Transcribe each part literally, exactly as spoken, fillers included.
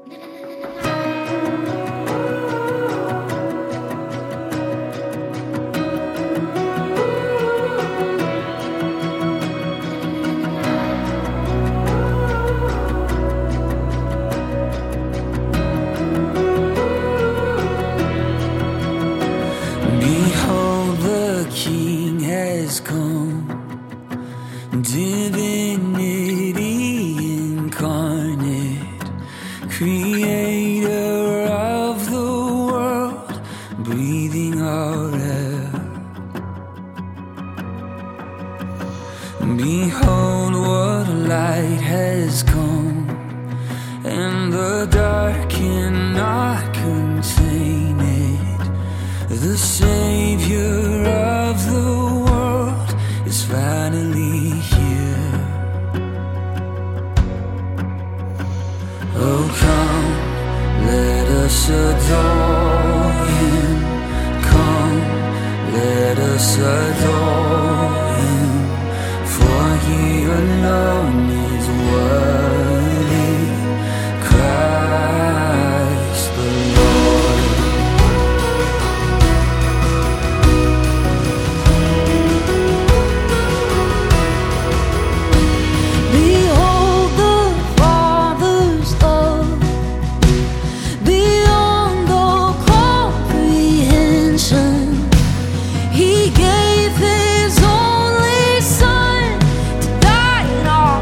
Behold, the King has come, divinity incarnate, creator of the world, breathing our air. Behold, what light has come, and the dark cannot contain it. The Savior of the world is finally here. Oh, come, let us adore Him. Come, let us adore Him. For He alone is worthy, Christ the Lord. Behold the Father's love beyond all comprehension. He gave His only Son to die in our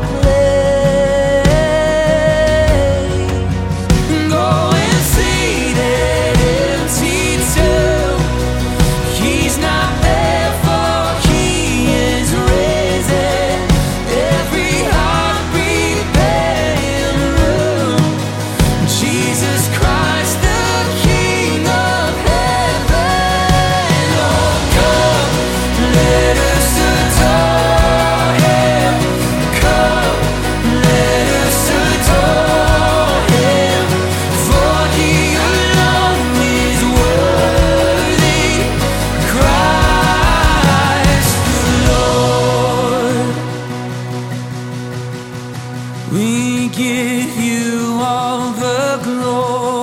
place. Go and see that empty tomb. He's not there, for He is risen. Every heart prepare room. Jesus Christ, the King of heaven. Oh, come, let us adore Him. Come, let us adore Him. For He alone is worthy, Christ the Lord. We give You all the glory.